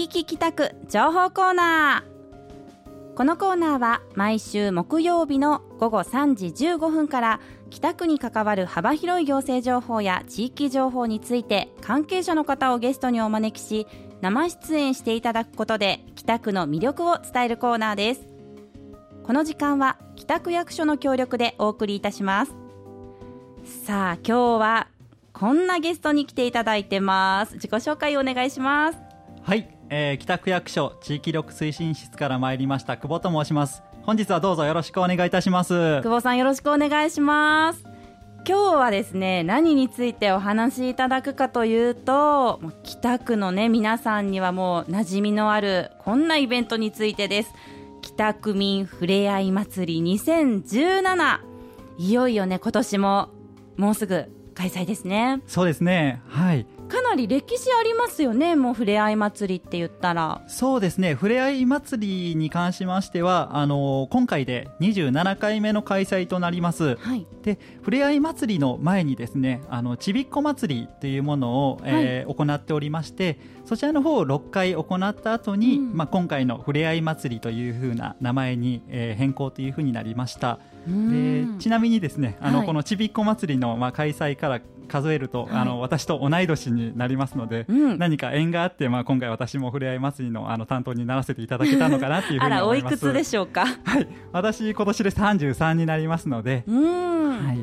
地域北区情報コーナー。このコーナーは毎週木曜日の午後3時15分から北区に関わる幅広い行政情報や地域情報について関係者の方をゲストにお招きし、生出演していただくことで北区の魅力を伝えるコーナーです。この時間は北区役所の協力でお送りいたします。さあ、今日はこんなゲストに来ていただいてます。自己紹介をお願いします。 はい、北区役所地域力推進室から参りました久保と申します。本日はどうぞよろしくお願いいたします。 久保さん、よろしくお願いします。今日はですね、何についてお話しいただくかというと、北区のね、皆さんにはもう馴染みのあるこんなイベントについてです。北区民ふれあい祭り2017、いよいよね、今年ももうすぐ開催ですね。 そうですね、はい、 かなり歴史ありますよね。もうふれあい祭りって言ったら。 そうですね、ふれあい祭りに関しましては今回で27回目の開催となります、 はい、 でふれあい祭りの前にですね、ちびっこ祭りというものを、行っておりまして、そちらの方を6回行った後に、今回のふれあい祭りというふうな名前に、変更というふうになりました。でちなみにですね、このちびっこ祭りの、開催から数えると、私と同い年になりますので、何か縁があって、今回私もふれあい祭りの、担当にならせていただけたのかなというふうに思います。 あら、おいくつでしょうか。 はい、私今年で33になりますので、はい、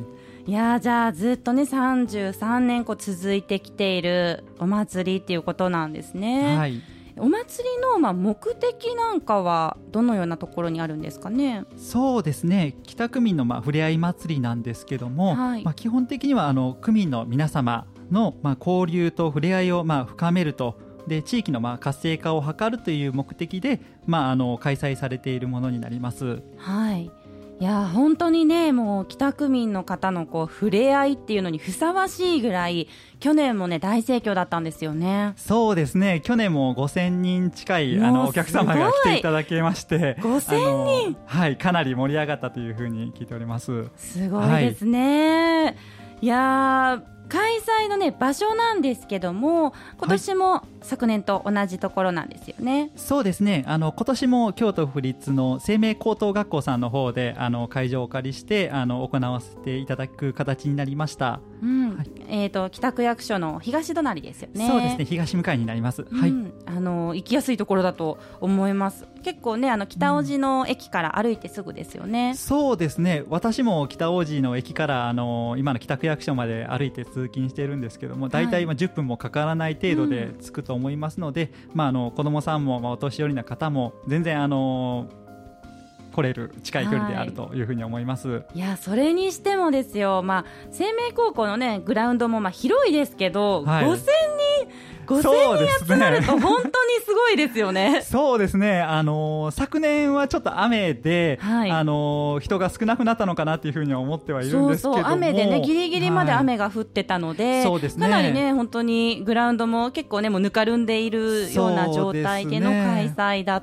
いや、じゃあずっとね33年続いてきているお祭りっていうことなんですね。 はい、 お祭りの目的なんかはどのようなところにあるんですかね。 そうですね、北区民のふれあい祭りなんですけども、 はい、 基本的には区民の皆様の交流とふれあいを深めると、で地域の活性化を図るという目的で、開催されているものになります。 はい、いや本当にね、もう北区民の方のふれあいっていうのにふさわしいぐらい、去年もね大盛況だったんですよね。 そうですね、去年も5000人近いお客様が来ていただけまして、 5000人、 はい、かなり盛り上がったというふうに聞いております。 すごいですね。はい、いや開催のね場所なんですけども、今年も昨年と同じところなんですよね。はい、 そうですね、今年も京都府立の生命高等学校さんの方で会場をお借りして行わせていただく形になりました。はい、 北区役所の東隣ですよね。 そうですね、東向かいになります。はい、 行きやすいところだと思います。結構ね、北大路の駅から歩いてすぐですよね。 そうですね、私も北大路の駅から今の北区役所まで歩いて通勤しているんですけども、だいたい10分もかからない程度で着くと思いますので、子どもさんも、お年寄りの方も全然来れる近い距離であるというふうに思います。 いや、それにしてもですよ、生命高校のねグラウンドも広いですけど、 はい、 5000人集まると本当にすごいですよね。 そうですね、昨年はちょっと雨で、はい、人が少なくなったのかなというふうには思ってはいるんですけども、 そう雨でね、ギリギリまで雨が降ってたので、 そうですね、 かなりね本当にグラウンドも結構ねもうぬかるんでいるような状態での開催だった。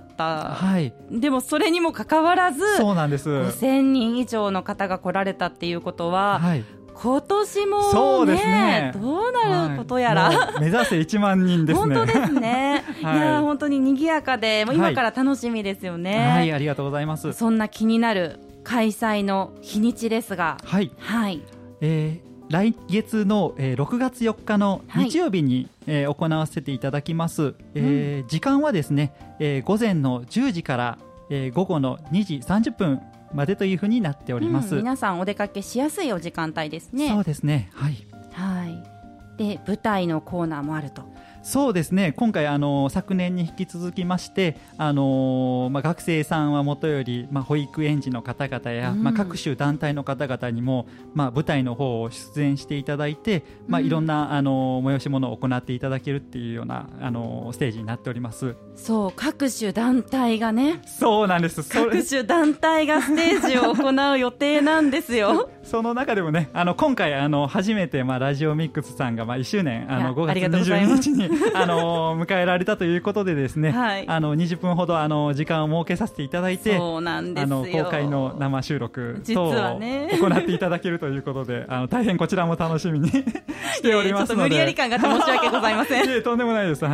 はい、 でもそれにもかかわらず、 そうなんです、 5000人以上の方が来られたっていうことは、はい、今年も、ね、 そうですね、 どうなることやら、 はい、目指せ1万人ですね。 本当ですね。 はい、 いや本当に賑やかで、もう今から楽しみですよね。 はい、はい、ありがとうございます。 そんな気になる開催の日にちですが、 はい、 はい、 来月の6月4日の日曜日に行わせていただきます。時間はですね、午前の10時から午後の2時30分までというふうになっております。 皆さんお出かけしやすいお時間帯ですね。 そうですね、はい、 はい、で舞台のコーナーもあると。 そうですね、今回昨年に引き続きまして、学生さんはもとより、保育園児の方々や、各種団体の方々にも、舞台の方を出演していただいて、いろんな催し物を行っていただけるっていうようなステージになっております。 そう、各種団体がね、 そうなんです、 各種団体がステージを行う予定なんですよ。 その中でもね、今回初めて、ラジオミックスさんが1周年5月22日に迎えられたということでですね、はい、20分ほど時間を設けさせていただいて、 そうなんですよ、 公開の生収録等を行っていただけるということで、大変こちらも楽しみにしておりますので、 ちょっと無理やり感が申し訳ございません。 いえ、とんでもないです。はい、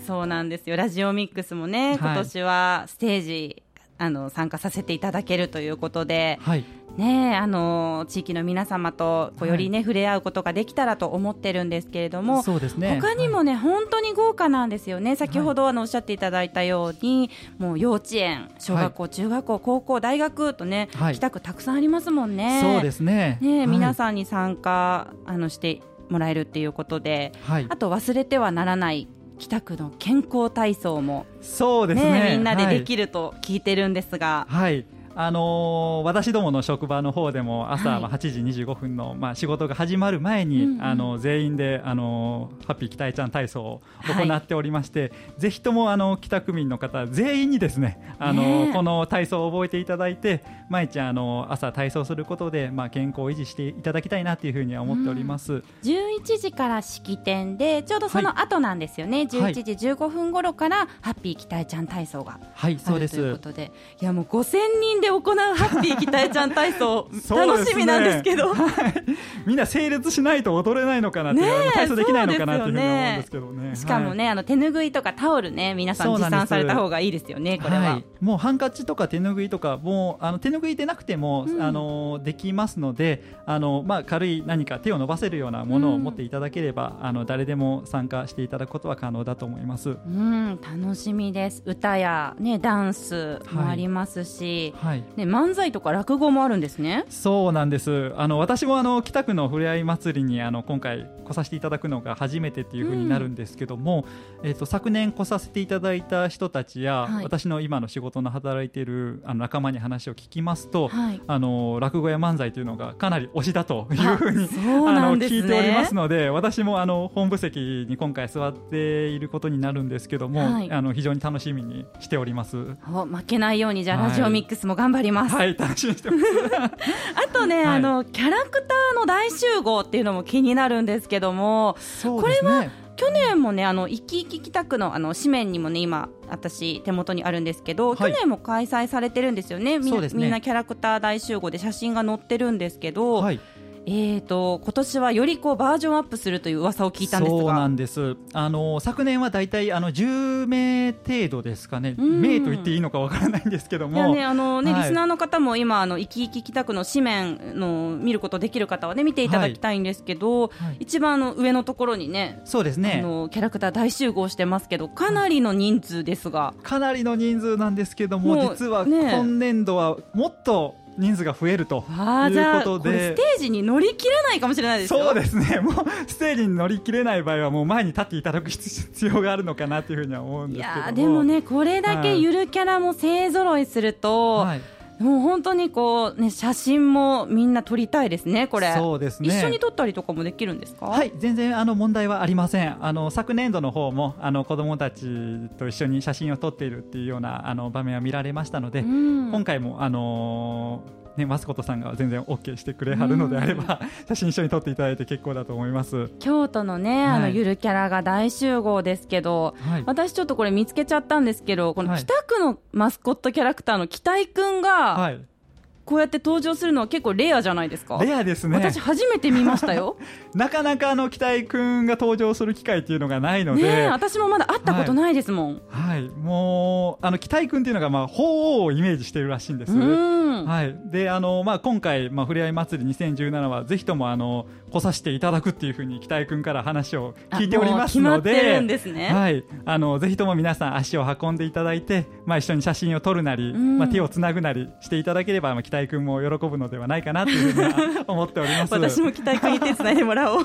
そうなんですよ。ラジオミックスもね、今年はステージ、参加させていただけるということで、 はいね、地域の皆様とよりね、触れ合うことができたらと思ってるんですけれども、 そうですね、 他にもね、本当に豪華なんですよね。先ほどおっしゃっていただいたように、もう幼稚園、小学校、中学校、高校、大学とね、北区たくさんありますもんね。 そうですね。 皆さんに参加してもらえるっていうことで、あと忘れてはならない北区の健康体操も、 そうですね、 みんなでできると聞いてるんですが、 私どもの職場の方でも朝8時25分の、仕事が始まる前に、全員でハッピー北江ちゃん体操を行っておりまして、ぜひとも北区民の方全員にですね、この体操を覚えていただいて、毎日朝体操することで、健康を維持していただきたいなというふうには思っております。 11時から式典で、ちょうどその後なんですよね。11時15分頃からハッピー北江ちゃん体操があるということで、いやもう5000人で行うハッピー北江ちゃん体操楽しみなんですけど、 みんな整列しないと踊れないのかなって、体操できないのかなっていうふうに思うんですけどね。 しかもね、手ぬぐいとかタオルね、皆さん持参された方がいいですよね。これは、 もうハンカチとか手ぬぐいとか、もう手ぬぐいでなくても、できますので、軽い何か手を伸ばせるようなものを持っていただければ、誰でも参加していただくことは可能だと思います。 楽しみです。歌や、ダンスもありますし、漫才とか落語もあるんですね。 そうなんです。私も北区のふれあい祭りに今回来させていただくのが初めてっていう風になるんですけども、昨年来させていただいた人たちや、私の今の仕事の働いている仲間に話を聞きますと、落語や漫才というのがかなり推しだという風に聞いておりますので、私も本部席に今回座っていることになるんですけども、非常に楽しみにしております。 負けないように、じゃあラジオミックスも頑張ります。 楽しみにしてますあとね、キャラクターの大集合っていうのも気になるんですけども、これは去年もね、いきいき北区の紙面にもね、今私手元にあるんですけど、去年も開催されてるんですよね。みんなキャラクター大集合で写真が載ってるんですけど、今年はよりバージョンアップするという噂を聞いたんですが。 そうなんです。昨年はだいたい10名程度ですかね、名と言っていいのかわからないんですけども、 リスナーの方も今いきいき北区の紙面の見ることできる方はね、見ていただきたいんですけど、一番上のところにね、 そうですね、 キャラクター大集合してますけど、かなりの人数ですが、 かなりの人数なんですけども、実は今年度はもっと人数が増えるということで、 ステージに乗り切れないかもしれないですよ。 そうですね、もうステージに乗り切れない場合はもう前に立っていただく必要があるのかなというふうには思うんですけども、 いやでもね、これだけゆるキャラも勢ぞろいすると、もう本当に写真もみんな撮りたいですね。これそうですね、 一緒に撮ったりとかもできるんですか？ はい、全然問題はありません。昨年度の方も子どもたちと一緒に写真を撮っているっていうような場面は見られましたので、今回もマスコットさんが全然 OK してくれはるのであれば、写真一緒に撮っていただいて結構だと思います。 京都のね、ゆるキャラが大集合ですけど、私ちょっとこれ見つけちゃったんですけど、この北区のマスコットキャラクターの北井くんが、こうやって登場するのは結構レアじゃないですか？ レアですね。 私初めて見ましたよなかなか北井くんが登場する機会っていうのがないので、 私もまだ会ったことないですもん。 もう北井くんっていうのが鳳凰をイメージしているらしいんです。で今回、ふれあい祭り2017はぜひとも来させていただくっていうふうに北井くんから話を聞いておりますので、 決まってるんですね。 ぜひとも皆さん足を運んでいただいて、一緒に写真を撮るなり、手をつなぐなりしていただければ、北井くんも喜ぶのではないかなというふうには思っております私も北井くんに手つないでもらおう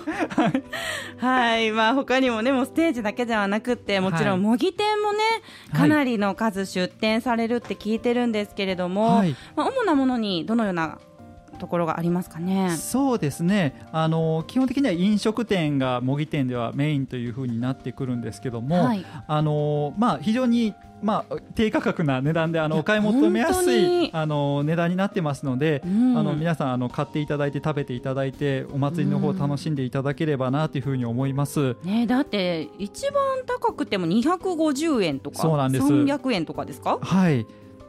他にもね、もうステージだけではなくって、もちろん模擬店もね、かなりの数出店されるって聞いてるんですけれども、主なものにどのようなところがありますかね？ そうですね、基本的には飲食店が模擬店ではメインというふうになってくるんですけども、非常に低価格な値段でお買い求めやすい値段になってますので、皆さん買っていただいて食べていただいて、お祭りの方楽しんでいただければなというふうに思います、 だって一番高くても250円とかそうなんです。 300円とかですか？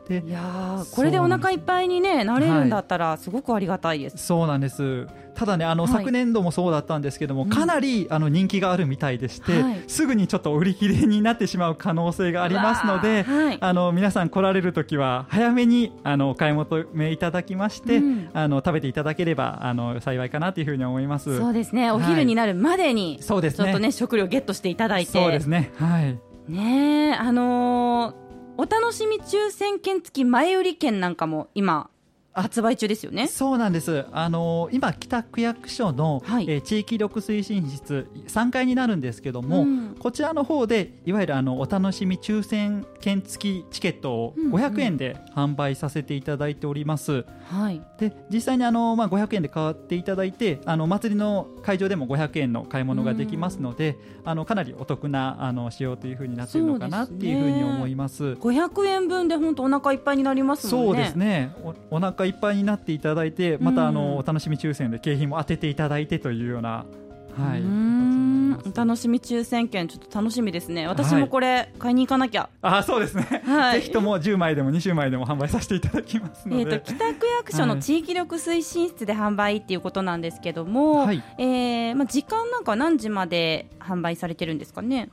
でいやこれでお腹いっぱいに、ね、なれるんだったらすごくありがたいです。 そうなんです。ただね昨年度もそうだったんですけども、かなり人気があるみたいでして、すぐにちょっと売り切れになってしまう可能性がありますので、皆さん来られるときは早めにお買い求めいただきまして、食べていただければ幸いかなというふうに思います。 そうですね、お昼になるまでに、 そうですね、 ちょっとね食料ゲットしていただいて。 そうですね、 ねお楽しみ抽選券付き前売り券なんかも今発売中ですよね。 そうなんです。今北区役所の、地域力推進室3階になるんですけども、こちらの方でいわゆるお楽しみ抽選券付きチケットを500円で販売させていただいております。で実際に500円で買っていただいて祭りの会場でも500円の買い物ができますので、かなりお得な仕様というふうになっているのかなっていうふうに思います。 500円分で本当お腹いっぱいになりますもんね。 そうですね、お腹いっぱいになっていただいて、またお楽しみ抽選で景品も当てていただいてというような、 お楽しみ抽選券ちょっと楽しみですね。私もこれ買いに行かなきゃ。 そうですね、ぜひとも10枚でも20枚でも販売させていただきますので、 北区役所の地域力推進室で販売っていうことなんですけども、時間なんか何時まで販売されてるんですかね。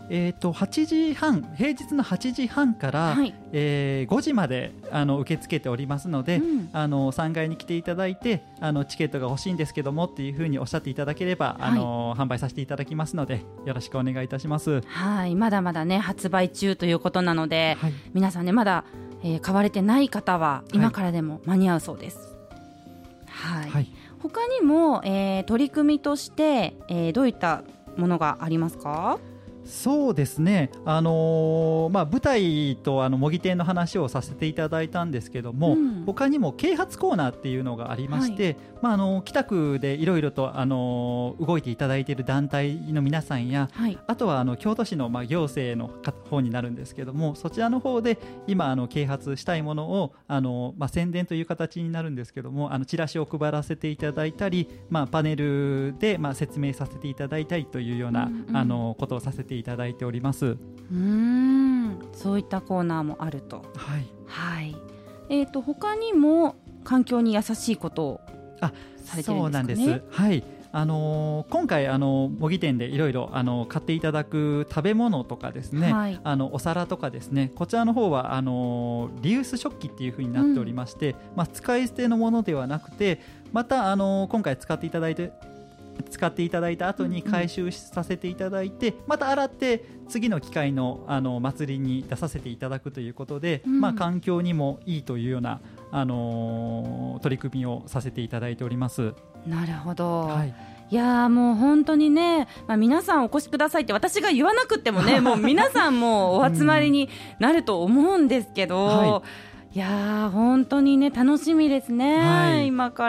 8時半、平日の8時半から、5時まで受け付けておりますので、3階に来ていただいてチケットが欲しいんですけどもっていうふうにおっしゃっていただければ、販売させていただきますのでよろしくお願いいたします。 まだまだね発売中ということなので、皆さんねまだ、買われてない方は今からでも間に合うそうです。他にも、取り組みとして、どういったものがありますか？ そうですね、舞台と模擬店の話をさせていただいたんですけども、他にも啓発コーナーっていうのがありまして、北区でいろいろと動いていただいている団体の皆さんや、あとは京都市の行政の方になるんですけども、そちらの方で今啓発したいものを宣伝という形になるんですけどもチラシを配らせていただいたり、パネルで説明させていただいたりというようなことをさせていただいております。 そういったコーナーもあると。他にも環境に優しいことをされてるんですかね。 そうなんです。今回模擬店でいろいろ買っていただく食べ物とかですね、お皿とかですね、こちらの方はリユース食器っていう風になっておりまして、使い捨てのものではなくて、また今回使っていただいた後に回収させていただいて、また洗って次の機会の祭りに出させていただくということで、環境にもいいというような取り組みをさせていただいております。 なるほど、いやもう本当にね、皆さんお越しくださいって私が言わなくてもねもう皆さんもお集まりになると思うんですけど、いや本当にね楽しみですね、今から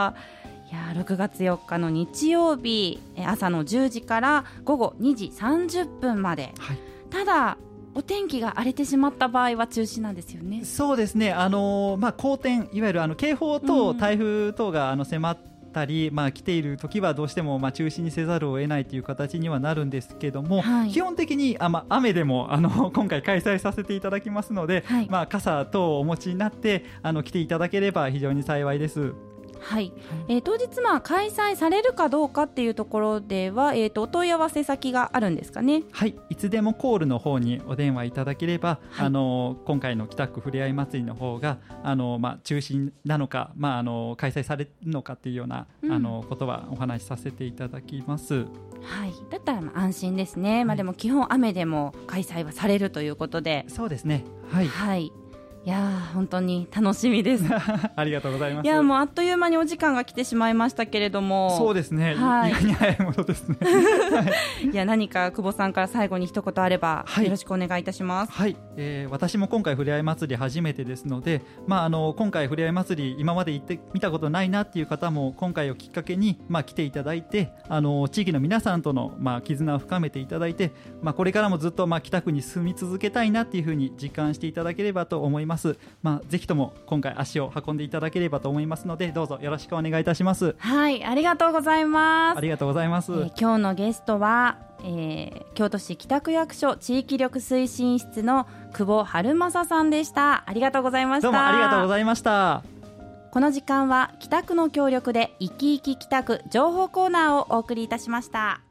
。6月4日の日曜日朝の10時から午後2時30分まで、ただお天気が荒れてしまった場合は中止なんですよね。 そうですね、好天、いわゆる警報等台風等が迫ったり、来ている時はどうしても中止にせざるを得ないという形にはなるんですけども、基本的に雨でも今回開催させていただきますので、傘等をお持ちになって来ていただければ非常に幸いです。 当日開催されるかどうかっていうところでは、お問い合わせ先があるんですかね。 いつでもコールの方にお電話いただければ、今回の北区ふれあい祭りの方が中止なのか、開催されるのかっていうような、ことはお話しさせていただきます。 だったら安心ですね。でも基本雨でも開催はされるということで。 そうですね。 いや本当に楽しみですありがとうございます。 いやもうあっという間にお時間が来てしまいましたけれども。 そうですね、意外に早いものですねいや何か久保さんから最後に一言あればよろしくお願いいたします。 私も今回ふれあい祭り初めてですので、今回ふれあい祭り今まで行ってみたことないなっていう方も今回をきっかけに、来ていただいて地域の皆さんとの、絆を深めていただいて、これからもずっと、北区に住み続けたいなっていうふうに実感していただければと思います。ぜひとも今回足を運んでいただければと思いますので、どうぞよろしくお願いいたします。 ありがとうございます。 ありがとうございます。 今日のゲストは京都市北区役所地域力推進室の久保春正さんでした。ありがとうございました。 どうもありがとうございました。 この時間は北区の協力でいきいき北区情報コーナーをお送りいたしました。